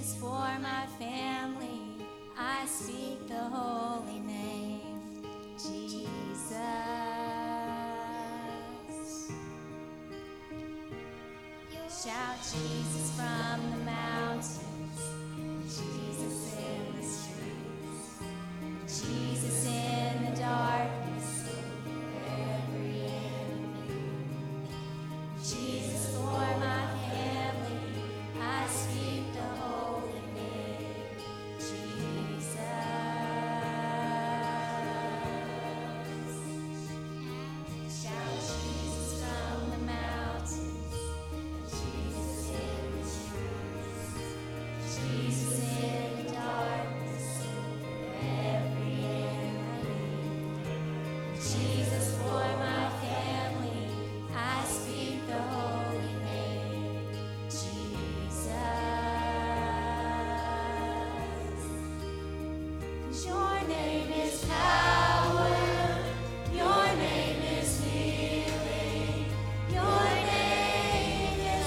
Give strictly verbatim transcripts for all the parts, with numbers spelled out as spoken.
Jesus, for my family, I speak the holy name, Jesus. Shout Jesus from the mountains, Jesus in the streets, Jesus in the darkness over every enemy. Jesus for my family, I speak the holy name, Jesus. Shout Jesus from the mountains, Jesus in the streets, Jesus in the darkness over every enemy. Jesus for my family, I speak the holy name, Jesus. Your name is power, your name is healing, your name is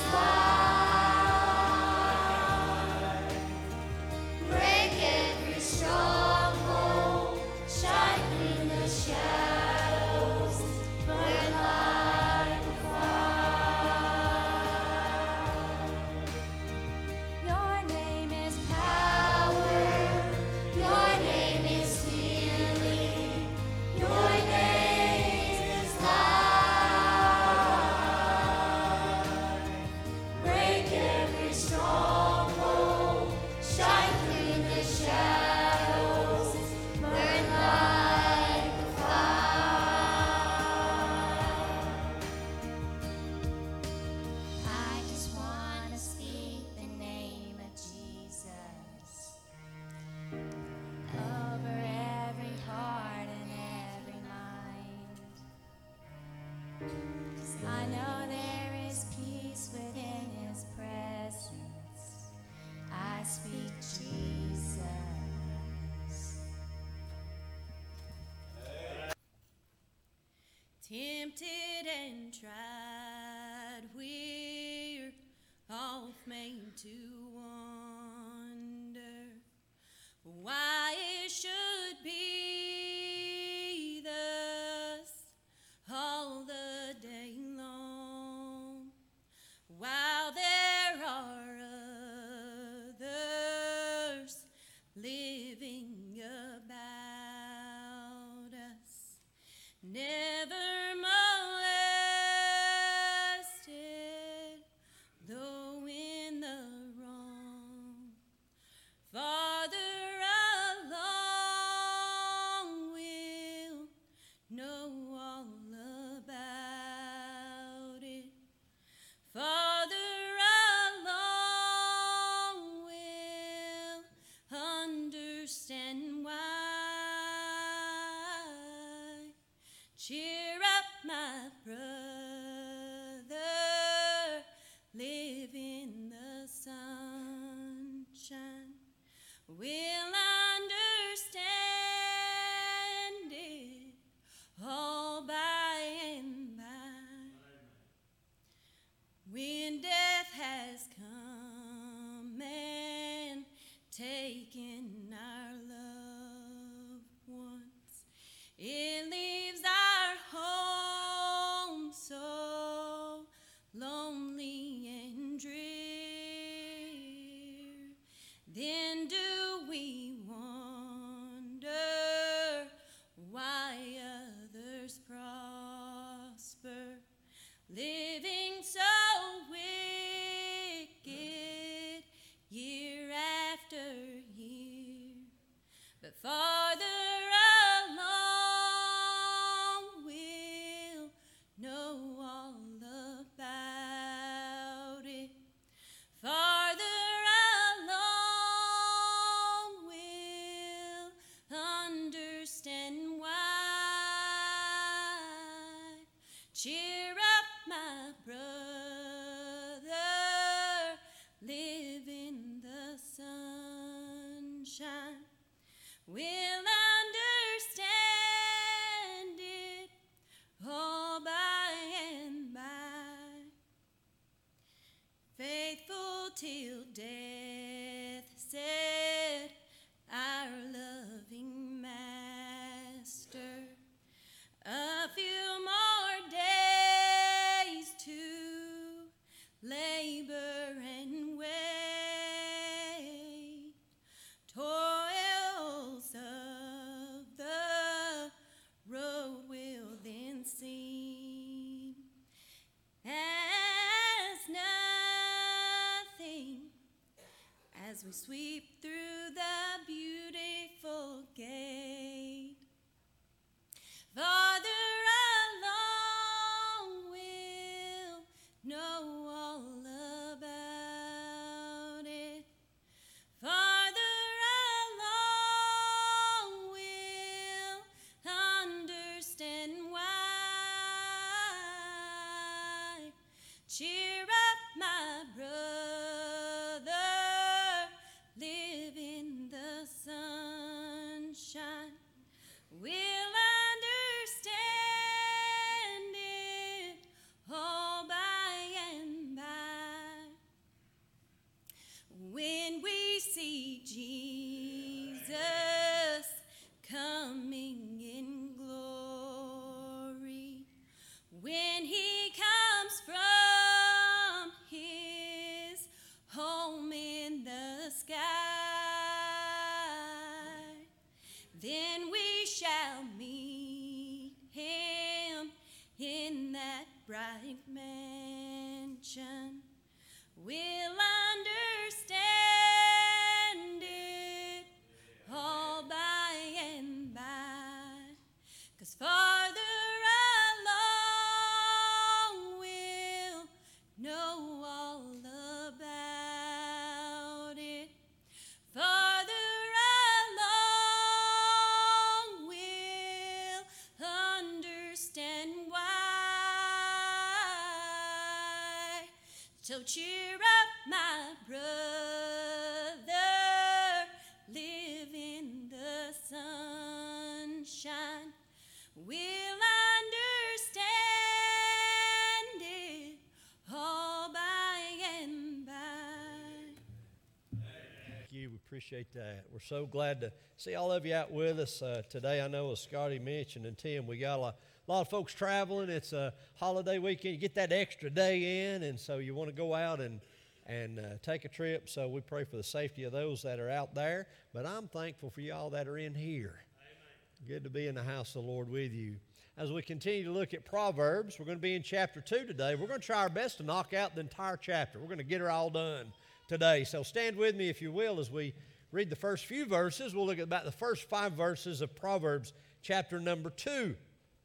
life. Break every stronghold, shine through the shadows, burn like a fire. Your name is power, your name is healing, your name is life. Break every stronghold, shine through the shadows, burn like a fire. I just want to speak the name of Jesus over every heart and every mind. 'Cause I know there is peace within his presence. I speak Jesus. Tempted and tried, we're oft made to wonder why it should be thus all the day long, while there are others living about us, never molested, though in the wrong. Farther along, we'll know all about it. Farther along, we'll understand why. Cheer up, my brother, live in the sunshine. We'll understand it all by and by. When death has come and taken our loved ones, it leaves our home so lonely and drear. Then do we wonder why others prosper, living so wicked year after year? But farther along, we'll know all about it. Farther along, we'll understand why. Cheer up, my brother, live in the sunshine. We'll understand it all by and by. Faithful till death we sweep through the beautiful gate. Farther along we'll know all about it. Farther along we'll understand why. Cheer up, my brother, live in the sunshine. We'll understand it all by and by. When we see Jesus coming in glory, when he comes from his home in the sky, then we shall meet him in that bright mansion. We'll understand it all by and by, 'cause farther along we'll know all about it. Farther along we'll understand why. So cheer up, my brother, live in the sunshine. We'll understand it all by and by. Thank you. We appreciate that. We're so glad to see all of you out with us uh, today. I know, as Scotty mentioned and Tim, we got a lot, a lot of folks traveling. It's a holiday weekend. You get that extra day in, and so you want to go out and and uh, take a trip. So we pray for the safety of those that are out there. But I'm thankful for y'all that are in here. Amen. Good to be in the house of the Lord with you. As we continue to look at Proverbs, we're going to be in chapter two today. We're going to try our best to knock out the entire chapter. We're going to get her all done today. So stand with me, if you will, as we read the first few verses. We'll look at about the first five verses of Proverbs chapter number two.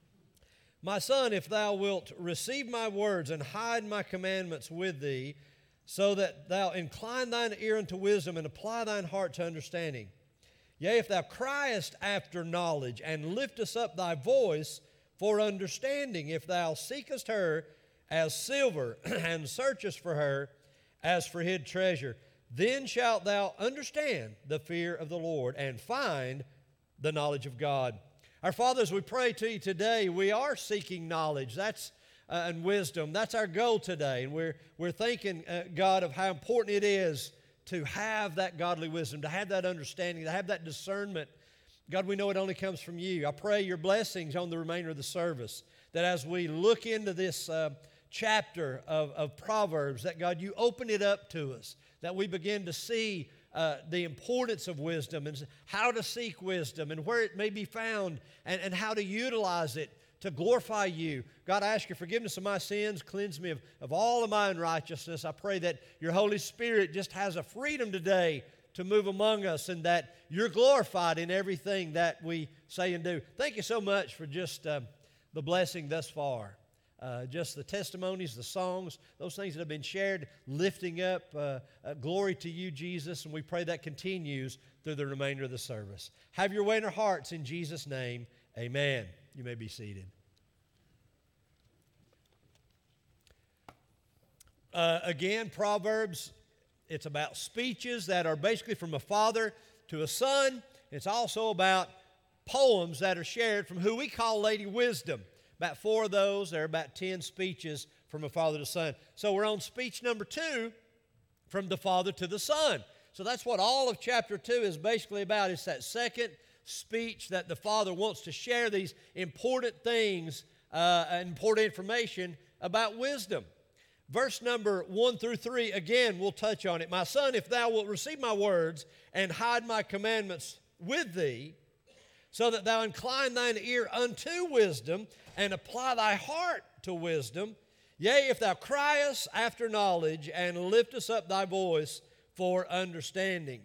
My son, if thou wilt receive my words and hide my commandments with thee, so that thou incline thine ear unto wisdom and apply thine heart to understanding. Yea, if thou criest after knowledge and liftest up thy voice for understanding, if thou seekest her as silver and searchest for her as for hid treasure, then shalt thou understand the fear of the Lord and find the knowledge of God. Our Father, as we pray to you today, we are seeking knowledge. That's Uh, and wisdom. That's our goal today. And we're, we're thinking, uh, God, of how important it is to have that godly wisdom, to have that understanding, to have that discernment. God, we know it only comes from you. I pray your blessings on the remainder of the service, that as we look into this uh, chapter of, of Proverbs, that, God, you open it up to us, that we begin to see uh, the importance of wisdom and how to seek wisdom and where it may be found and, and how to utilize it to glorify you. God, I ask your forgiveness of my sins. Cleanse me of, of all of my unrighteousness. I pray that your Holy Spirit just has a freedom today to move among us and that you're glorified in everything that we say and do. Thank you so much for just uh, the blessing thus far. Uh, just the testimonies, the songs, those things that have been shared, lifting up uh, uh, glory to you, Jesus, and we pray that continues through the remainder of the service. Have your way in our hearts in Jesus' name. Amen. You may be seated. Uh, again, Proverbs, it's about speeches that are basically from a father to a son. It's also about poems that are shared from who we call Lady Wisdom. About four of those. There are about ten speeches from a father to son. So we're on speech number two, from the father to the son. So that's what all of chapter two is basically about. It's that second speech that the father wants to share these important things, uh, important information about wisdom. Verse number one through three, again, we'll touch on it. My son, if thou wilt receive my words and hide my commandments with thee, so that thou incline thine ear unto wisdom and apply thy heart to wisdom, yea, if thou criest after knowledge and liftest up thy voice for understanding.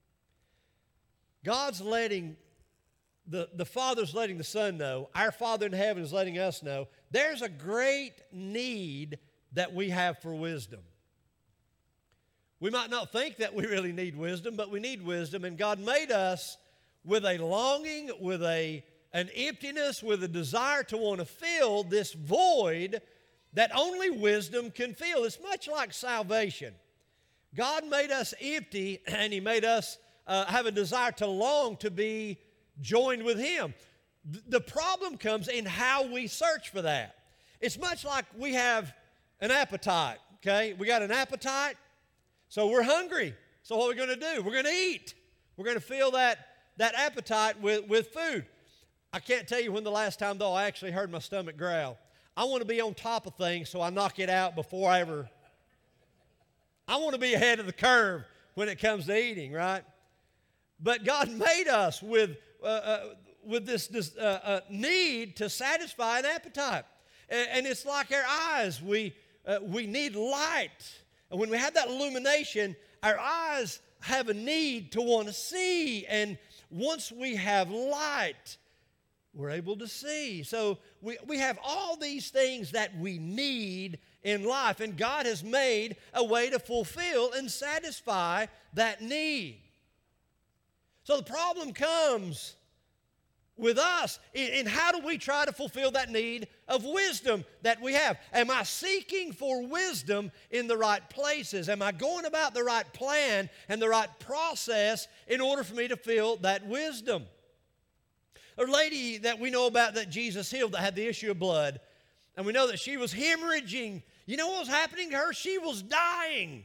God's letting, the, the Father's letting the Son know, our Father in heaven is letting us know, there's a great need that we have for wisdom. We might not think that we really need wisdom, but we need wisdom, and God made us with a longing, with a, an emptiness, with a desire to want to fill this void that only wisdom can fill. It's much like salvation. God made us empty, and He made us uh, have a desire to long to be joined with Him. Th- the problem comes in how we search for that. It's much like we have an appetite, okay? We got an appetite, so we're hungry. So what are we going to do? We're going to eat. We're going to fill that, that appetite with, with food. I can't tell you when the last time, though, I actually heard my stomach growl. I want to be on top of things so I knock it out before I ever... I want to be ahead of the curve when it comes to eating, right? But God made us with, uh, uh, with this, this uh, uh, need to satisfy an appetite. And, and it's like our eyes. We, uh, we need light. And when we have that illumination, our eyes have a need to want to see. And once we have light, we're able to see. So we, we have all these things that we need in life, and God has made a way to fulfill and satisfy that need. So the problem comes with us in, in how do we try to fulfill that need of wisdom that we have? Am I seeking for wisdom in the right places? Am I going about the right plan and the right process in order for me to feel that wisdom? A lady that we know about that Jesus healed that had the issue of blood, and we know that she was hemorrhaging. You know what was happening to her? She was dying.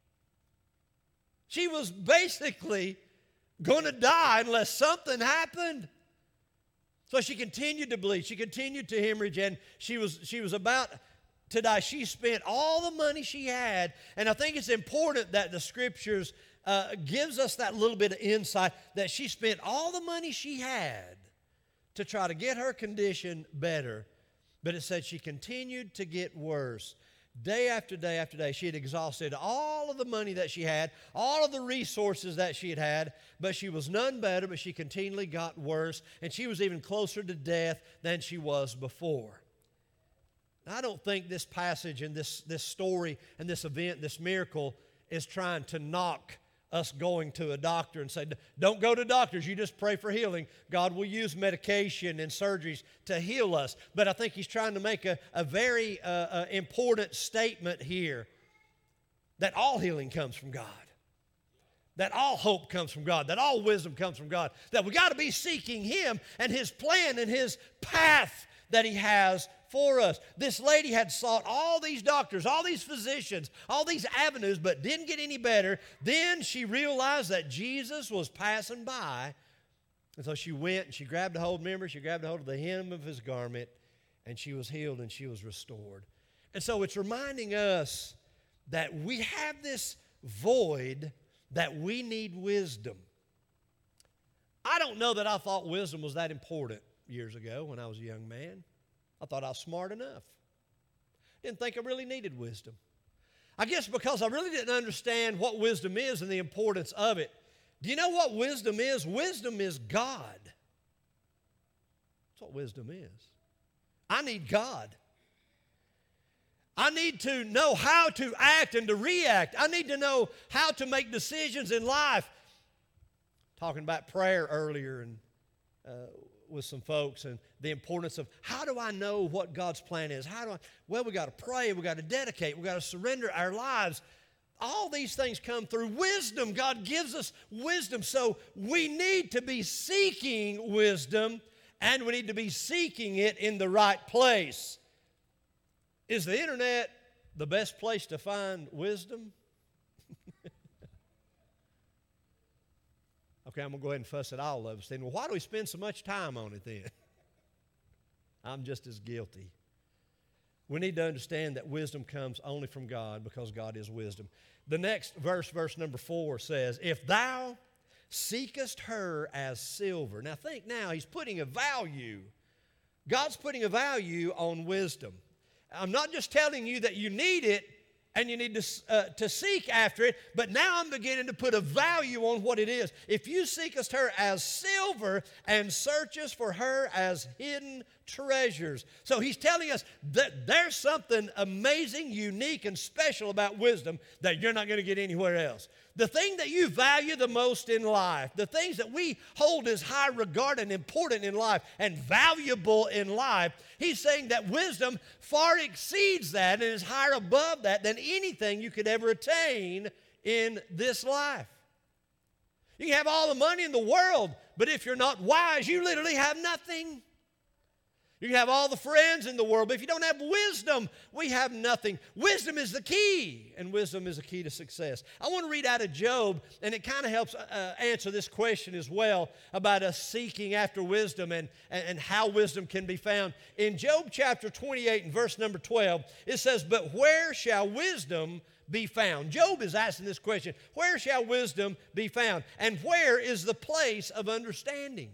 She was basically going to die unless something happened. So she continued to bleed. She continued to hemorrhage, and she was, she was about to die. She spent all the money she had, and I think it's important that the Scriptures uh, gives us that little bit of insight that she spent all the money she had to try to get her condition better. But it said she continued to get worse. Day after day after day, she had exhausted all of the money that she had, all of the resources that she had had, but she was none better, but she continually got worse, and she was even closer to death than she was before. Now, I don't think this passage and this, this story and this event, this miracle, is trying to knock us going to a doctor and say, don't go to doctors, you just pray for healing. God will use medication and surgeries to heal us. But I think he's trying to make a, a very uh, uh, important statement here that all healing comes from God, that all hope comes from God, that all wisdom comes from God, that we got to be seeking Him and His plan and His path that He has for us. This lady had sought all these doctors, all these physicians, all these avenues, but didn't get any better. Then she realized that Jesus was passing by, and so she went and she grabbed a hold, remember, she grabbed a hold of the hem of His garment, and she was healed and she was restored. And so it's reminding us that we have this void that we need wisdom. I don't know that I thought wisdom was that important years ago when I was a young man. I thought I was smart enough. Didn't think I really needed wisdom. I guess because I really didn't understand what wisdom is and the importance of it. Do you know what wisdom is? Wisdom is God. That's what wisdom is. I need God. I need to know how to act and to react. I need to know how to make decisions in life. Talking about prayer earlier and uh, with some folks and the importance of how do I know what God's plan is? How do I, well, we got to pray, we got to dedicate, we got to surrender our lives. All these things come through wisdom. God gives us wisdom. So we need to be seeking wisdom, and we need to be seeking it in the right place. Is the internet the best place to find wisdom? Okay, I'm going to go ahead and fuss at all of us then. Well, why do we spend so much time on it then? I'm just as guilty. We need to understand that wisdom comes only from God because God is wisdom. The next verse, verse number four, says, if thou seekest her as silver. Now think now, he's putting a value. God's putting a value on wisdom. I'm not just telling you that you need it and you need to, uh, to seek after it, but now I'm beginning to put a value on what it is. If you seekest her as silver and searchest for her as hidden treasures. So he's telling us that there's something amazing, unique, and special about wisdom that you're not going to get anywhere else. The thing that you value the most in life, the things that we hold as high regard and important in life and valuable in life, he's saying that wisdom far exceeds that and is higher above that than anything you could ever attain in this life. You can have all the money in the world, but if you're not wise, you literally have nothing. You can have all the friends in the world, but if you don't have wisdom, we have nothing. Wisdom is the key, and wisdom is the key to success. I want to read out of Job, and it kind of helps uh, answer this question as well about us seeking after wisdom and, and, and how wisdom can be found. In Job chapter twenty-eight and verse number twelve, it says, "But where shall wisdom be found?" Job is asking this question, where shall wisdom be found? And where is the place of understanding?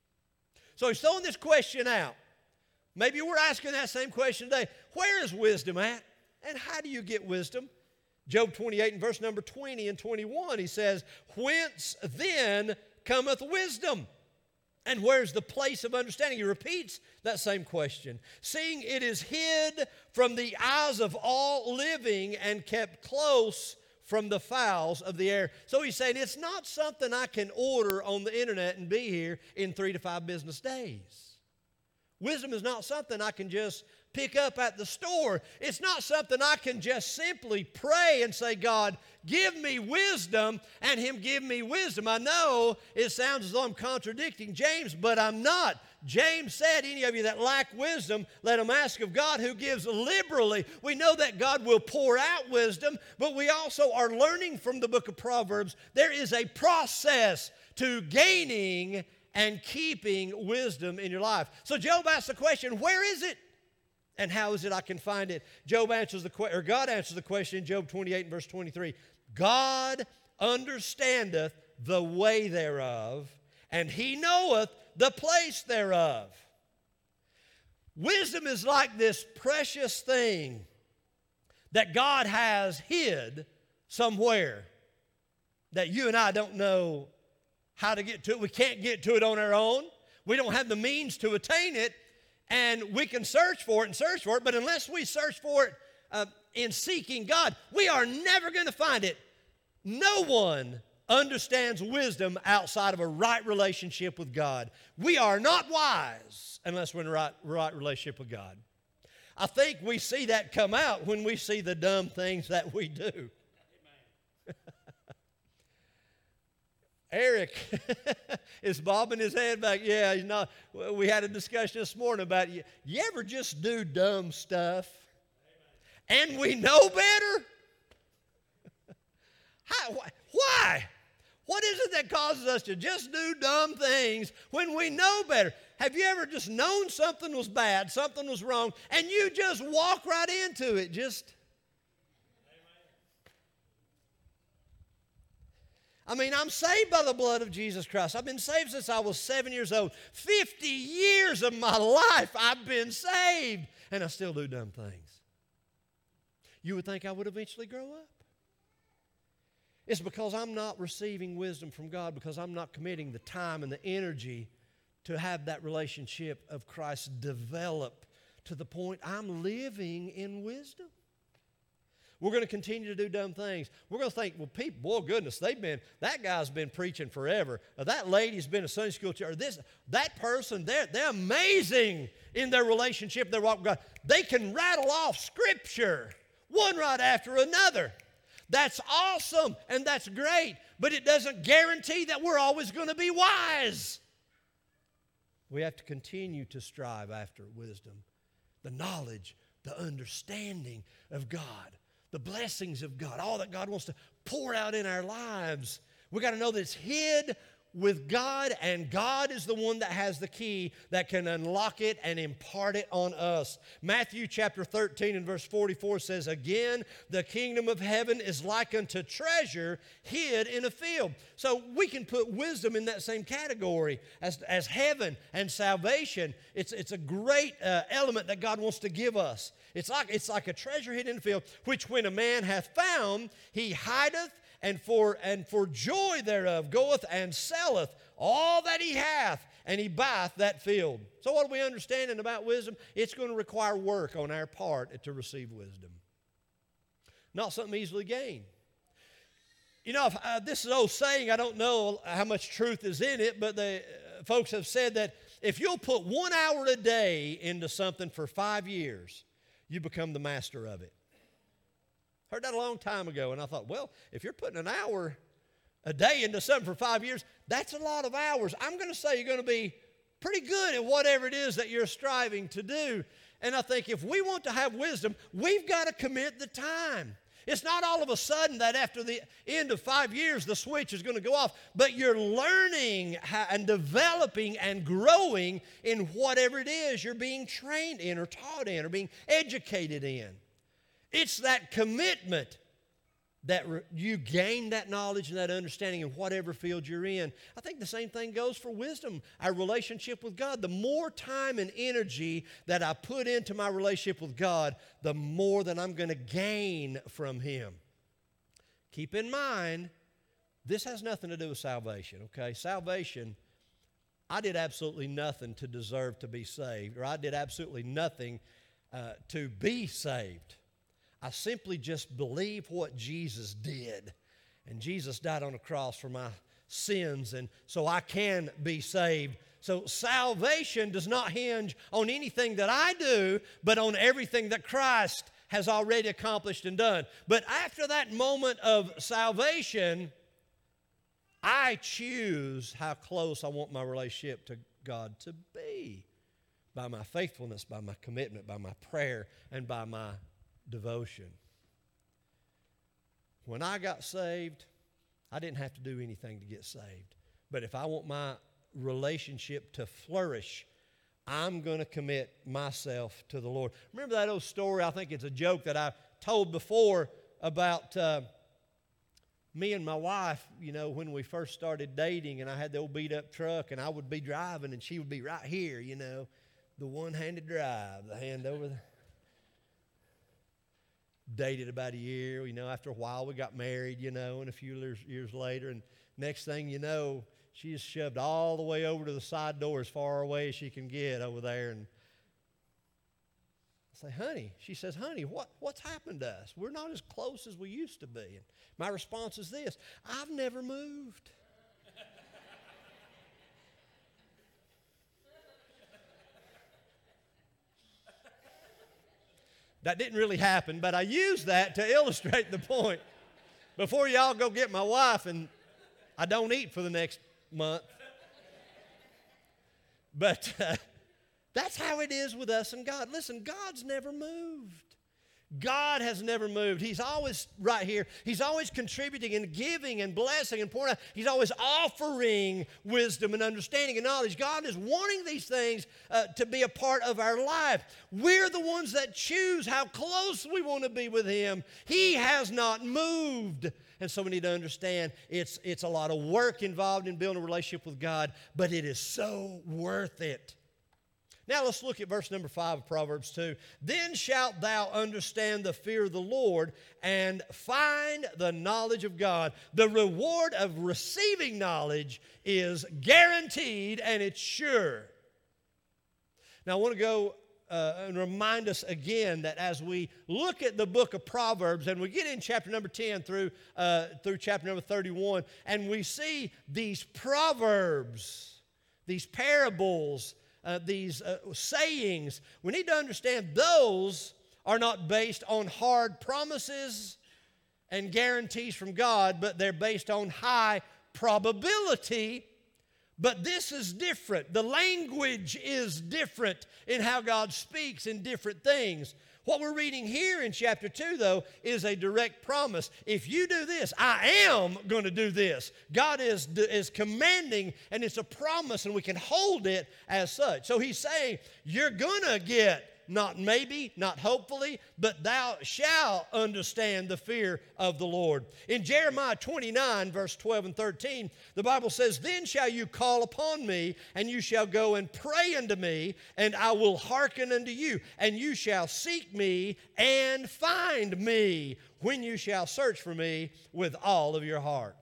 So he's throwing this question out. Maybe we're asking that same question today. Where is wisdom at? And how do you get wisdom? Job twenty-eight and verse number twenty and twenty-one, he says, "Whence then cometh wisdom? And where's the place of understanding?" He repeats that same question. "Seeing it is hid from the eyes of all living and kept close from the fowls of the air." So he's saying it's not something I can order on the internet and be here in three to five business days. Wisdom is not something I can just pick up at the store. It's not something I can just simply pray and say, "God, give me wisdom," and Him give me wisdom. I know it sounds as though I'm contradicting James, but I'm not. James said, "Any of you that lack wisdom, let them ask of God, who gives liberally." We know that God will pour out wisdom, but we also are learning from the book of Proverbs there is a process to gaining and keeping wisdom in your life. So Job asks the question, where is it? And how is it I can find it? Job answers the question, or God answers the question in Job twenty-eight and verse twenty-three. "God understandeth the way thereof, and He knoweth the place thereof." Wisdom is like this precious thing that God has hid somewhere that you and I don't know how to get to it. We can't get to it on our own. We don't have the means to attain it, and we can search for it and search for it, but unless we search for it uh, in seeking God, we are never going to find it. No one understands wisdom outside of a right relationship with God. We are not wise unless we're in a right, right relationship with God. I think we see that come out when we see the dumb things that we do. Eric is bobbing his head back. Yeah, he's not. We had a discussion this morning about you. You ever just do dumb stuff? And we know better? How, why? What is it that causes us to just do dumb things when we know better? Have you ever just known something was bad, something was wrong, and you just walk right into it? Just... I mean, I'm saved by the blood of Jesus Christ. I've been saved since I was seven years old. Fifty years of my life I've been saved, and I still do dumb things. You would think I would eventually grow up. It's because I'm not receiving wisdom from God, because I'm not committing the time and the energy to have that relationship of Christ develop to the point I'm living in wisdom. We're going to continue to do dumb things. We're going to think, well, people, boy, goodness, they've been, that guy's been preaching forever. Or that lady's been a Sunday school teacher. Or this, that person, they're, they're amazing in their relationship, their walk with God. They can rattle off Scripture, one right after another. That's awesome, and that's great, but it doesn't guarantee that we're always going to be wise. We have to continue to strive after wisdom, the knowledge, the understanding of God, the blessings of God, all that God wants to pour out in our lives. We got to know that it's hid with God, and God is the one that has the key that can unlock it and impart it on us. Matthew chapter thirteen and verse forty-four says, "Again, the kingdom of heaven is like unto treasure hid in a field." So we can put wisdom in that same category as, as heaven and salvation. It's, it's a great uh, element that God wants to give us. It's like, it's like a treasure hidden in the field, which when a man hath found, he hideth, and for, and for joy thereof goeth and selleth all that he hath, and he buyeth that field. So what are we understanding about wisdom? It's going to require work on our part to receive wisdom. Not something easily gained. You know, if, uh, this is an old saying, I don't know how much truth is in it, but the uh, folks have said that if you'll put one hour a day into something for five years, you become the master of it. Heard that a long time ago, and I thought, well, if you're putting an hour a day into something for five years, that's a lot of hours. I'm going to say you're going to be pretty good at whatever it is that you're striving to do. And I think if we want to have wisdom, we've got to commit the time. It's not all of a sudden that after the end of five years the switch is going to go off, but you're learning how, and developing and growing in whatever it is you're being trained in or taught in or being educated in. It's that commitment that re- you gain that knowledge and that understanding in whatever field you're in. I think the same thing goes for wisdom, our relationship with God. The more time and energy that I put into my relationship with God, the more that I'm going to gain from Him. Keep in mind, this has nothing to do with salvation, okay? Salvation, I did absolutely nothing to deserve to be saved, or I did absolutely nothing uh, to be saved. I simply just believe what Jesus did. And Jesus died on the cross for my sins, and so I can be saved. So salvation does not hinge on anything that I do, but on everything that Christ has already accomplished and done. But after that moment of salvation, I choose how close I want my relationship to God to be by my faithfulness, by my commitment, by my prayer, and by my devotion. When I got saved, I didn't have to do anything to get saved. But if I want my relationship to flourish, I'm going to commit myself to the Lord. Remember that old story? I think it's a joke that I told before about uh, me and my wife, you know, when we first started dating, and I had the old beat-up truck, and I would be driving, and she would be right here, you know, the one-handed drive, the hand over the... Dated about a year, you know, after a while we got married, you know, and a few years, years later, and next thing you know, she is shoved all the way over to the side door as far away as she can get over there, and I say, honey, she says, honey, what, what's happened to us? We're not as close as we used to be. And my response is this: I've never moved. That didn't really happen, but I used that to illustrate the point. Before y'all go get my wife and I don't eat for the next month. But uh, that's how it is with us and God. Listen, God's never moved. God has never moved. He's always right here. He's always contributing and giving and blessing and pouring out. He's always offering wisdom and understanding and knowledge. God is wanting these things uh, to be a part of our life. We're the ones that choose how close we want to be with Him. He has not moved. And so we need to understand it's, it's a lot of work involved in building a relationship with God, but it is so worth it. Now let's look at verse number five of Proverbs two. Then shalt thou understand the fear of the Lord and find the knowledge of God. The reward of receiving knowledge is guaranteed and it's sure. Now I want to go uh, and remind us again that as we look at the book of Proverbs and we get in chapter number ten through, uh, through chapter number thirty-one, and we see these proverbs, these parables, Uh, these uh, sayings, we need to understand those are not based on hard promises and guarantees from God, but they're based on high probability. But this is different. The language is different in how God speaks in different things. What we're reading here in chapter two, though, is a direct promise. If you do this, I am going to do this. God is, is commanding, and it's a promise, and we can hold it as such. So He's saying, you're going to get not maybe, not hopefully, but thou shalt understand the fear of the Lord. In Jeremiah twenty-nine, verse twelve and thirteen, the Bible says, then shall you call upon me, and you shall go and pray unto me, and I will hearken unto you, and you shall seek me and find me, when you shall search for me with all of your heart.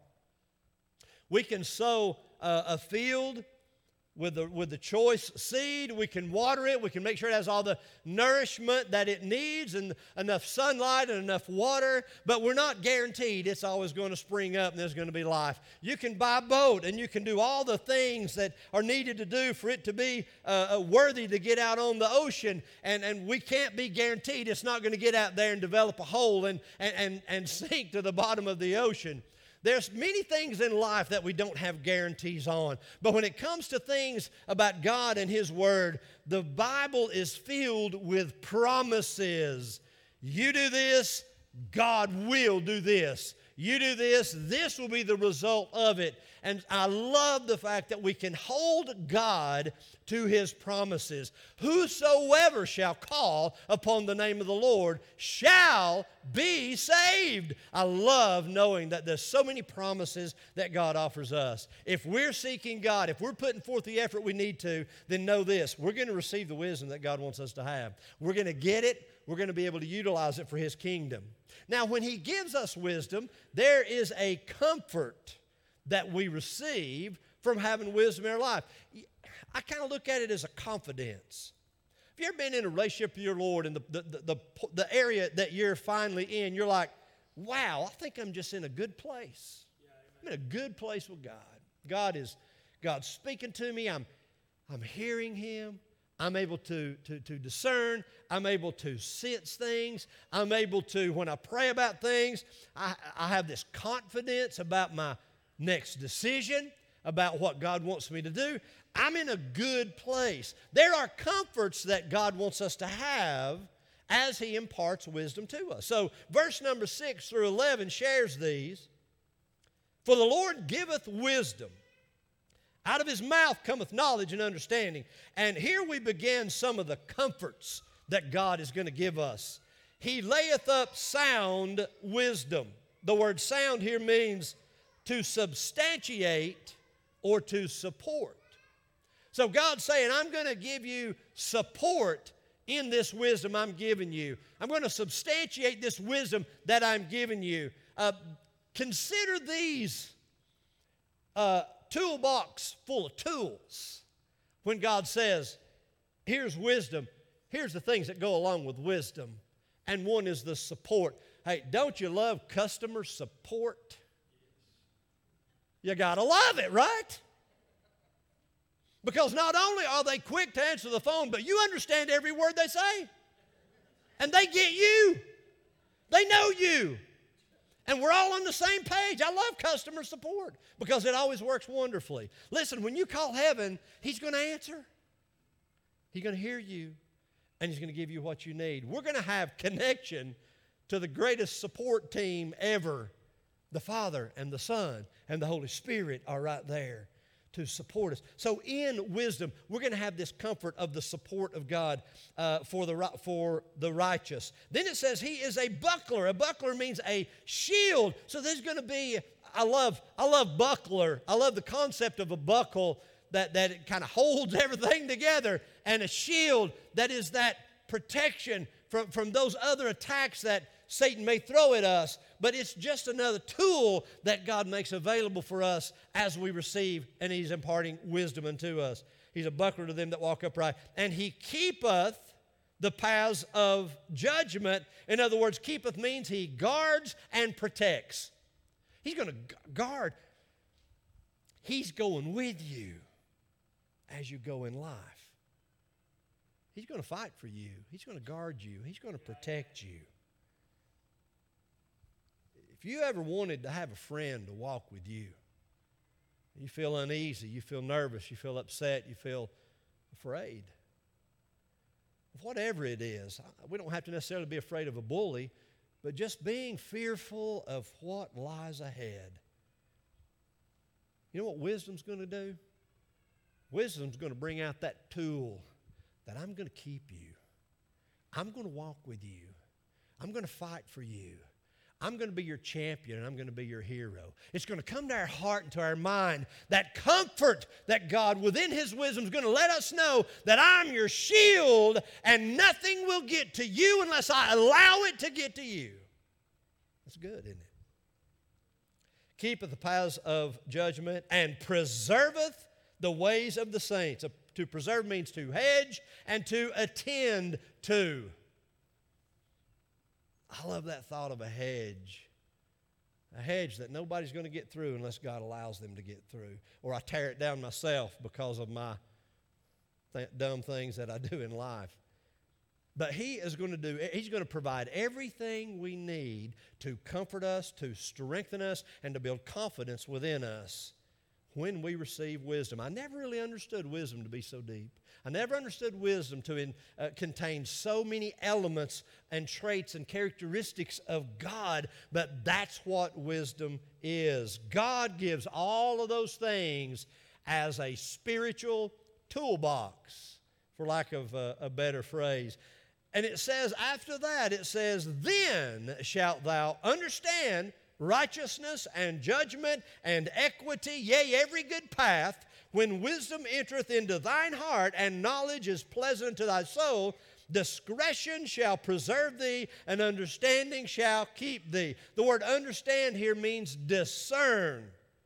We can sow uh, a field with the, with the choice seed. We can water it. We can make sure it has all the nourishment that it needs and enough sunlight and enough water, but we're not guaranteed it's always going to spring up and there's going to be life. You can buy a boat and you can do all the things that are needed to do for it to be uh, worthy to get out on the ocean, and, and we can't be guaranteed it's not going to get out there and develop a hole and, and, and, and sink to the bottom of the ocean. There's many things in life that we don't have guarantees on. But when it comes to things about God and His Word, the Bible is filled with promises. You do this, God will do this. You do this, this will be the result of it. And I love the fact that we can hold God to His promises. Whosoever shall call upon the name of the Lord shall be saved. I love knowing that there's so many promises that God offers us. If we're seeking God, if we're putting forth the effort we need to, then know this: we're going to receive the wisdom that God wants us to have. We're going to get it. We're going to be able to utilize it for His kingdom. Now, when He gives us wisdom, there is a comfort that we receive from having wisdom in our life. I kind of look at it as a confidence. Have you ever been in a relationship with your Lord, and the, the, the, the, the area that you're finally in, you're like, wow, I think I'm just in a good place. I'm in a good place with God. God is God's speaking to me. I'm, I'm hearing Him. I'm able to, to, to discern. I'm able to sense things. I'm able to, when I pray about things, I, I have this confidence about my next decision, about what God wants me to do. I'm in a good place. There are comforts that God wants us to have as He imparts wisdom to us. So verse number six through eleven shares these. For the Lord giveth wisdom. Out of His mouth cometh knowledge and understanding. And here we begin some of the comforts that God is going to give us. He layeth up sound wisdom. The word sound here means to substantiate or to support. So God's saying, I'm going to give you support in this wisdom I'm giving you. I'm going to substantiate this wisdom that I'm giving you. Uh, consider these uh, toolbox full of tools. When God says, here's wisdom, here's the things that go along with wisdom. And one is the support. Hey, don't you love customer support? You got to love it, right? Because not only are they quick to answer the phone, but you understand every word they say. And they get you. They know you. And we're all on the same page. I love customer support because it always works wonderfully. Listen, when you call heaven, He's going to answer. He's going to hear you, and He's going to give you what you need. We're going to have connection to the greatest support team ever. The Father and the Son and the Holy Spirit are right there to support us. So in wisdom, we're going to have this comfort of the support of God uh, for, the, for the righteous. Then it says He is a buckler. A buckler means a shield. So there's going to be, I love, I love buckler. I love the concept of a buckle that, that it kind of holds everything together, and a shield that is that protection from, from those other attacks that Satan may throw at us, but it's just another tool that God makes available for us as we receive, and He's imparting wisdom unto us. He's a buckler to them that walk upright. And He keepeth the paths of judgment. In other words, keepeth means He guards and protects. He's going to guard. He's going with you as you go in life. He's going to fight for you. He's going to guard you. He's going to protect you. If you ever wanted to have a friend to walk with you, you feel uneasy, you feel nervous, you feel upset, you feel afraid, whatever it is, we don't have to necessarily be afraid of a bully, but just being fearful of what lies ahead. You know what wisdom's going to do? Wisdom's going to bring out that tool that I'm going to keep you. I'm going to walk with you. I'm going to fight for you. I'm going to be your champion, and I'm going to be your hero. It's going to come to our heart and to our mind, that comfort that God within His wisdom is going to let us know that I'm your shield and nothing will get to you unless I allow it to get to you. That's good, isn't it? Keepeth the paths of judgment and preserveth the ways of the saints. To preserve means to hedge and to attend to. I love that thought of a hedge. A hedge that nobody's going to get through unless God allows them to get through. Or I tear it down myself because of my th- dumb things that I do in life. But He is going to do, He's going to provide everything we need to comfort us, to strengthen us, and to build confidence within us when we receive wisdom. I never really understood wisdom to be so deep. I never understood wisdom to in, uh, contain so many elements and traits and characteristics of God, but that's what wisdom is. God gives all of those things as a spiritual toolbox, for lack of uh, a better phrase. And it says after that, it says, then shalt thou understand righteousness and judgment and equity, yea, every good path, when wisdom entereth into thine heart, and knowledge is pleasant to thy soul, discretion shall preserve thee, and understanding shall keep thee. The word understand here means discern.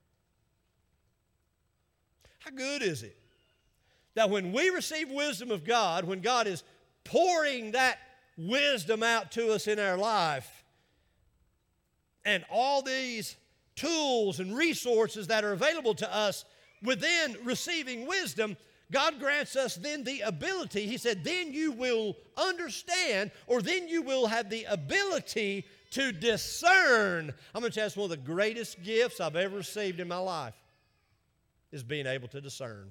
How good is it that when we receive wisdom of God, when God is pouring that wisdom out to us in our life, and all these tools and resources that are available to us within receiving wisdom, God grants us then the ability. He said, then you will understand, or then you will have the ability to discern. I'm going to tell you, one of the greatest gifts I've ever received in my life is being able to discern.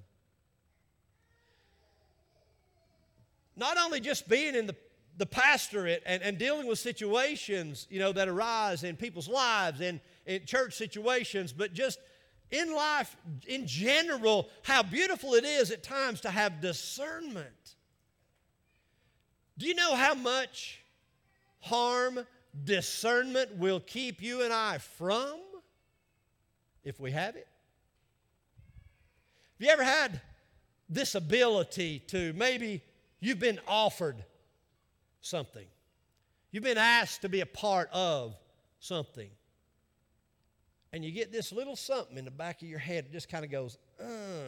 Not only just being in the the pastorate and, and dealing with situations, you know, that arise in people's lives and in church situations, but just in life in general, how beautiful it is at times to have discernment. Do you know how much harm discernment will keep you and I from if we have it? Have you ever had this ability to, maybe you've been offered something. You've been asked to be a part of something. And you get this little something in the back of your head that just kind of goes, uh,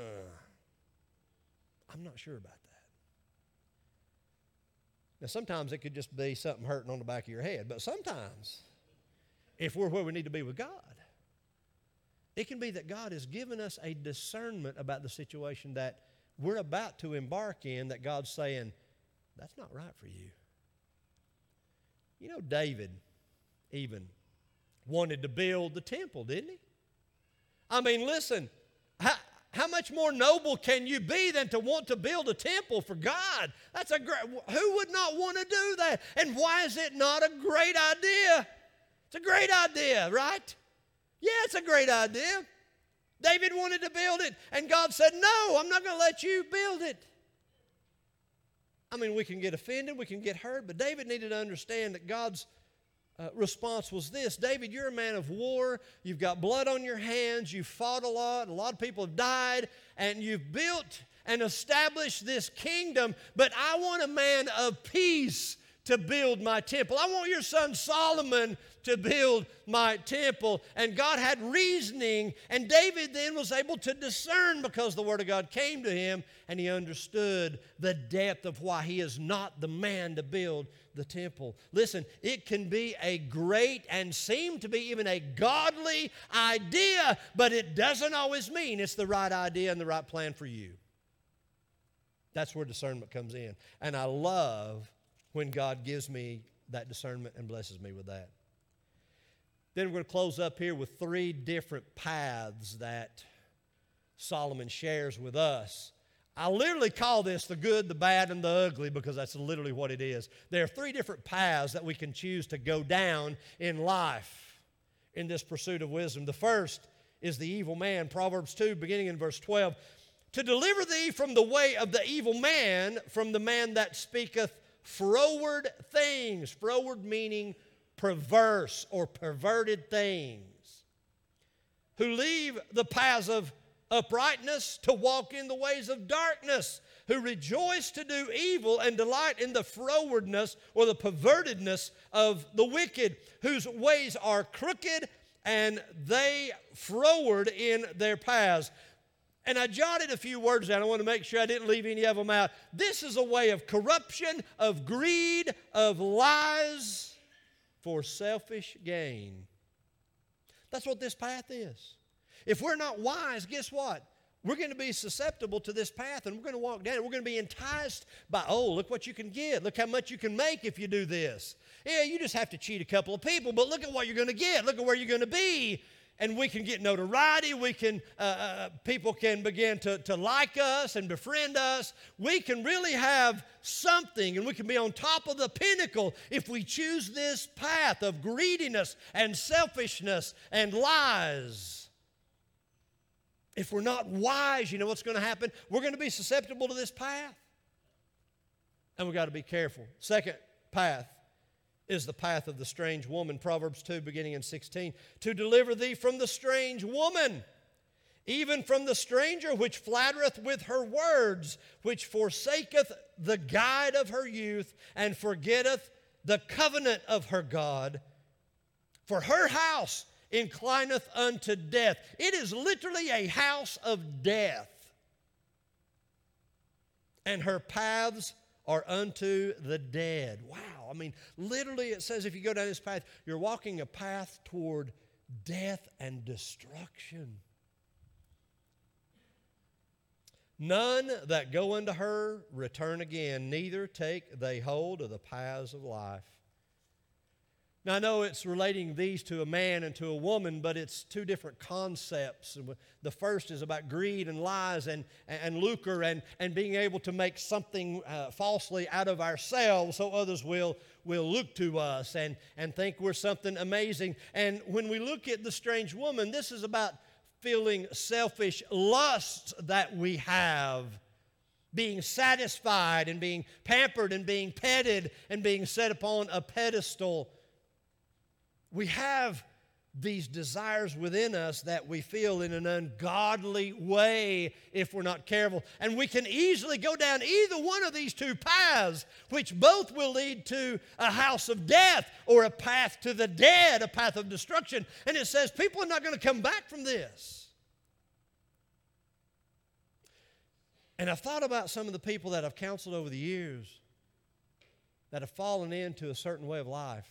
I'm not sure about that. Now, sometimes it could just be something hurting on the back of your head. But sometimes, if we're where we need to be with God, it can be that God has given us a discernment about the situation that we're about to embark in, that God's saying, that's not right for you. You know, David even wanted to build the temple, didn't he? I mean, listen, how, how much more noble can you be than to want to build a temple for God? That's a great, who would not want to do that? And why is it not a great idea? It's a great idea, right? Yeah, it's a great idea. David wanted to build it, and God said, no, I'm not going to let you build it. I mean, we can get offended, we can get hurt, but David needed to understand that God's uh, response was this: David, you're a man of war. You've got blood on your hands. You've fought a lot. A lot of people have died, and you've built and established this kingdom, but I want a man of peace to build my temple. I want your son Solomon to build my temple. And God had reasoning, and David then was able to discern because the Word of God came to him, and he understood the depth of why he is not the man to build the temple. Listen, it can be a great and seem to be even a godly idea, but it doesn't always mean it's the right idea and the right plan for you. That's where discernment comes in. And I love when God gives me that discernment and blesses me with that. Then we're going to close up here with three different paths that Solomon shares with us. I literally call this the good, the bad, and the ugly because that's literally what it is. There are three different paths that we can choose to go down in life in this pursuit of wisdom. The first is the evil man. Proverbs two, beginning in verse twelve. To deliver thee from the way of the evil man, from the man that speaketh froward things. Froward meaning perverse or perverted things. Who leave the paths of uprightness to walk in the ways of darkness. Who rejoice to do evil and delight in the frowardness or the pervertedness of the wicked. Whose ways are crooked and they froward in their paths. And I jotted a few words down. I want to make sure I didn't leave any of them out. This is a way of corruption, of greed, of lies for selfish gain. That's what this path is. If we're not wise, guess what? We're going to be susceptible to this path, and we're going to walk down it. We're going to be enticed by, oh, look what you can get. Look how much you can make if you do this. Yeah, you just have to cheat a couple of people, but look at what you're going to get. Look at where you're going to be. And we can get notoriety. We can, uh, uh, people can begin to, to like us and befriend us. We can really have something, and we can be on top of the pinnacle if we choose this path of greediness and selfishness and lies. If we're not wise, you know what's going to happen? We're going to be susceptible to this path. And we've got to be careful. Second path is the path of the strange woman. Proverbs two, beginning in sixteen. To deliver thee from the strange woman, even from the stranger which flattereth with her words, which forsaketh the guide of her youth, and forgetteth the covenant of her God. For her house inclineth unto death. It is literally a house of death. And her paths are unto the dead. Wow. I mean, literally it says if you go down this path, you're walking a path toward death and destruction. None that go unto her return again, neither take they hold of the paths of life. Now, I know it's relating these to a man and to a woman, but it's two different concepts. The first is about greed and lies and, and lucre and, and being able to make something uh, falsely out of ourselves so others will, will look to us and, and think we're something amazing. And when we look at the strange woman, this is about feeling selfish lusts that we have, being satisfied and being pampered and being petted and being set upon a pedestal. We have these desires within us that we feel in an ungodly way if we're not careful. And we can easily go down either one of these two paths, which both will lead to a house of death or a path to the dead, a path of destruction. And it says people are not going to come back from this. And I've thought about some of the people that I've counseled over the years that have fallen into a certain way of life.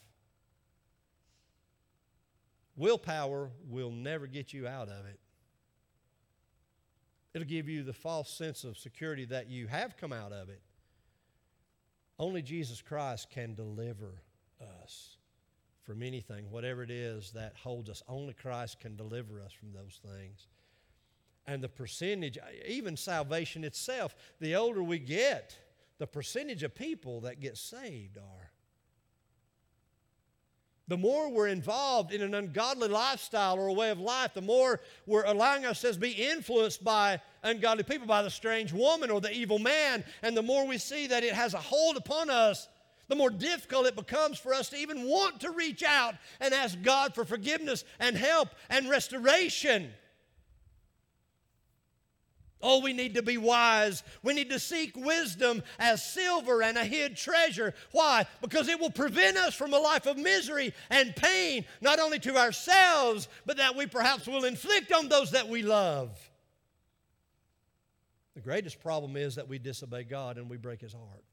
Willpower will never get you out of it. It'll give you the false sense of security that you have come out of it. Only Jesus Christ can deliver us from anything, whatever it is that holds us. Only Christ can deliver us from those things. And the percentage, even salvation itself, the older we get, the percentage of people that get saved are. The more we're involved in an ungodly lifestyle or a way of life, the more we're allowing ourselves to be influenced by ungodly people, by the strange woman or the evil man, and the more we see that it has a hold upon us, the more difficult it becomes for us to even want to reach out and ask God for forgiveness and help and restoration. Oh, we need to be wise. We need to seek wisdom as silver and a hid treasure. Why? Because it will prevent us from a life of misery and pain, not only to ourselves, but that we perhaps will inflict on those that we love. The greatest problem is that we disobey God and we break His heart.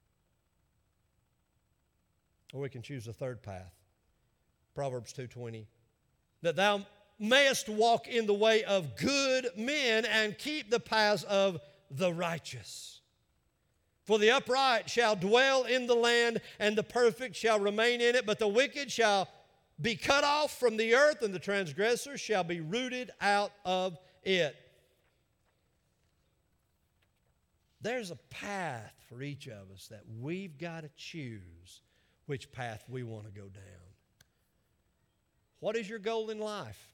Or we can choose the third path. Proverbs two twenty. That thou mayest walk in the way of good men and keep the paths of the righteous. For the upright shall dwell in the land, and the perfect shall remain in it, but the wicked shall be cut off from the earth, and the transgressors shall be rooted out of it. There's a path for each of us that we've got to choose which path we want to go down. What is your goal in life?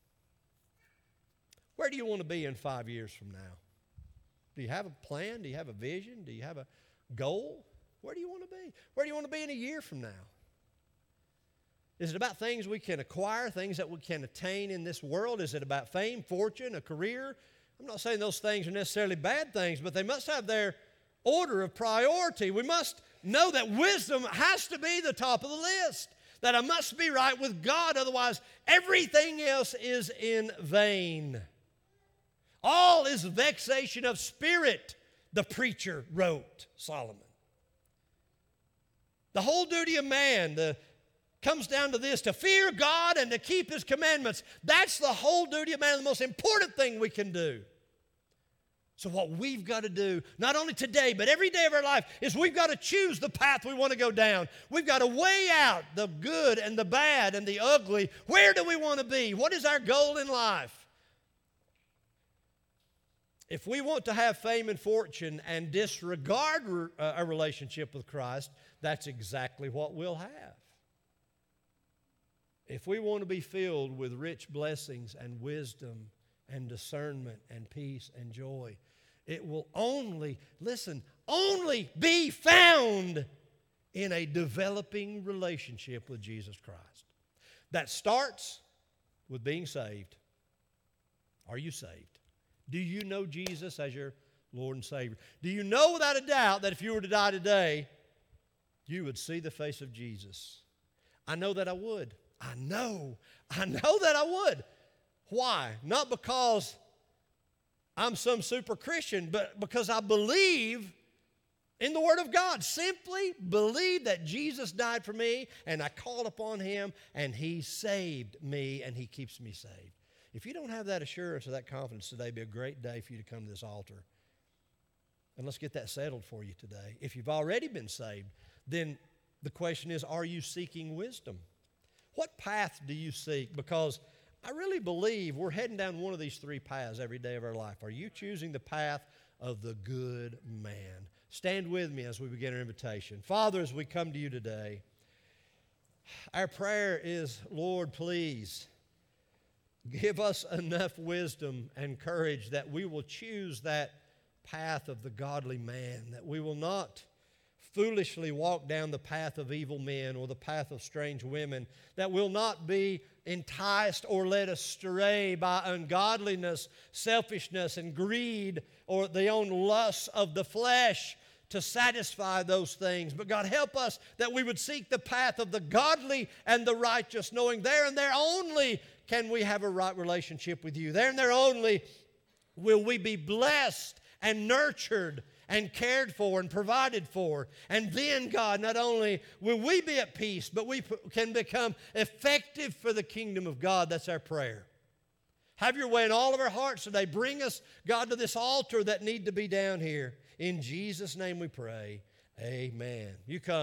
Where do you want to be in five years from now? Do you have a plan? Do you have a vision? Do you have a goal? Where do you want to be? Where do you want to be in a year from now? Is it about things we can acquire, things that we can attain in this world? Is it about fame, fortune, a career? I'm not saying those things are necessarily bad things, but they must have their order of priority. We must know that wisdom has to be the top of the list, that I must be right with God, otherwise everything else is in vain. All is vexation of spirit, the preacher wrote, Solomon. The whole duty of man the, comes down to this, to fear God and to keep His commandments. That's the whole duty of man, the most important thing we can do. So what we've got to do, not only today, but every day of our life, is we've got to choose the path we want to go down. We've got to weigh out the good and the bad and the ugly. Where do we want to be? What is our goal in life? If we want to have fame and fortune and disregard uh, a relationship with Christ, that's exactly what we'll have. If we want to be filled with rich blessings and wisdom and discernment and peace and joy, it will only, listen, only be found in a developing relationship with Jesus Christ. That starts with being saved. Are you saved? Do you know Jesus as your Lord and Savior? Do you know without a doubt that if you were to die today, you would see the face of Jesus? I know that I would. I know. I know that I would. Why? Not because I'm some super Christian, but because I believe in the Word of God. Simply believe that Jesus died for me, and I called upon Him, and He saved me, and He keeps me saved. If you don't have that assurance or that confidence today, it'd be a great day for you to come to this altar. And let's get that settled for you today. If you've already been saved, then the question is, are you seeking wisdom? What path do you seek? Because I really believe we're heading down one of these three paths every day of our life. Are you choosing the path of the good man? Stand with me as we begin our invitation. Father, as we come to you today, our prayer is, Lord, please give us enough wisdom and courage that we will choose that path of the godly man, that we will not foolishly walk down the path of evil men or the path of strange women, that will not be enticed or led astray by ungodliness, selfishness, and greed, or the own lusts of the flesh to satisfy those things. But God, help us that we would seek the path of the godly and the righteous, knowing there and there only can we have a right relationship with you. There and there only will we be blessed and nurtured and cared for and provided for. And then, God, not only will we be at peace, but we can become effective for the kingdom of God. That's our prayer. Have your way in all of our hearts today. Bring us, God, to this altar that need to be down here. In Jesus' name we pray. Amen. You come.